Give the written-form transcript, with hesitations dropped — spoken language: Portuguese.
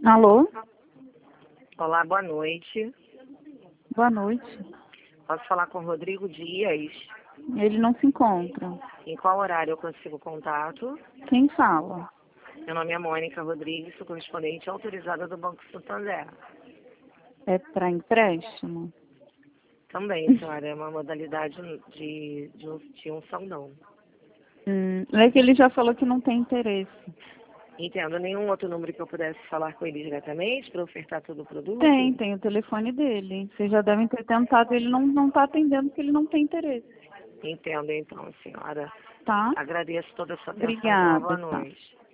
Alô? Olá, boa noite. Boa noite. Posso falar com o Rodrigo Dias? Ele não se encontra. Em qual horário eu consigo contato? Quem fala? Meu nome é Mônica Rodrigues, sou correspondente autorizada do Banco Santander. É para empréstimo? Também, senhora, é uma modalidade de um saldão. É que ele já falou que não tem interesse. Entendo. Nenhum outro número que eu pudesse falar com ele diretamente para ofertar todo o produto? Tem o telefone dele. Vocês já devem ter tentado, ele não está atendendo porque ele não tem interesse. Entendo, então, senhora. Tá? Agradeço toda a sua atenção. Uma Obrigada, boa tá. noite.